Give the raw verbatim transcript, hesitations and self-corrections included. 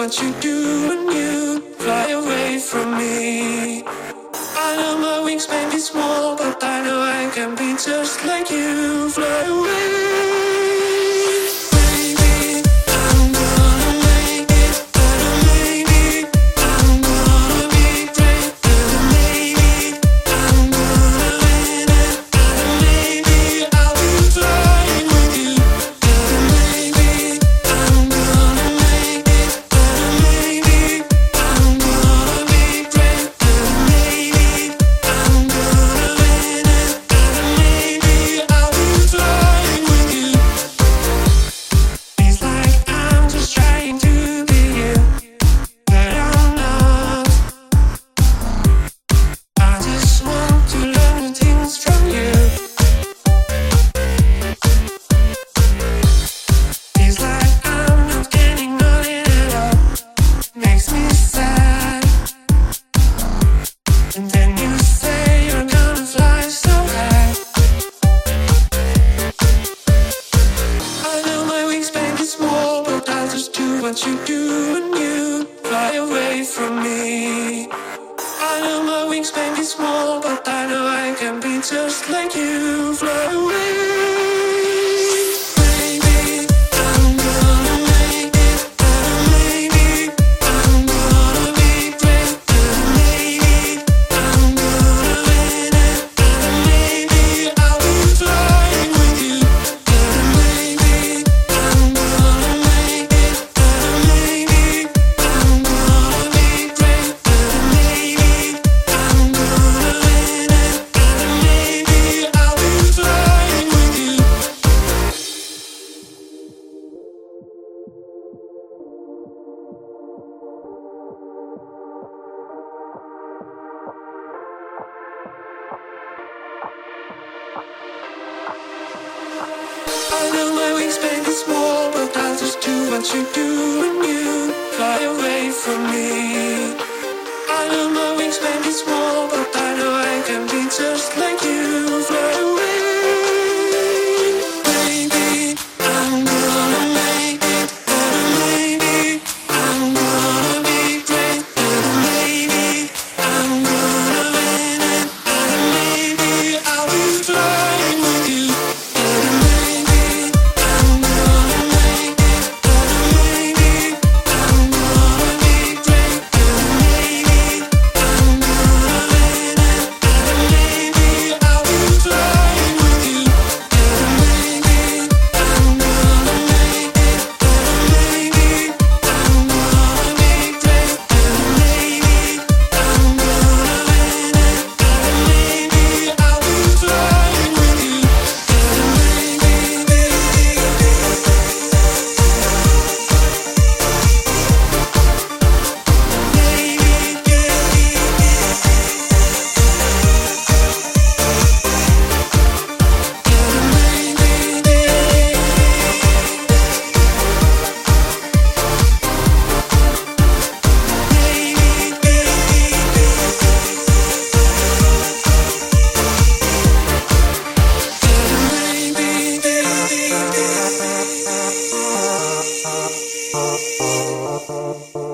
what you do when you fly away from me. I know my wings may be small, but I know I can be just like you. Fly away. What you do when you fly away from me. I know my wings may be small, but I know I can be just like you. Fly away. I know my wings may be small, but I'll just do what you do when you fly away from me. I know my wings may be small, but I know I can be just like you. Fly away. Maybe I'm gonna make it, better maybe I'm gonna be great, better maybe I'm gonna win it, better maybe I'll be flying with you. Oh,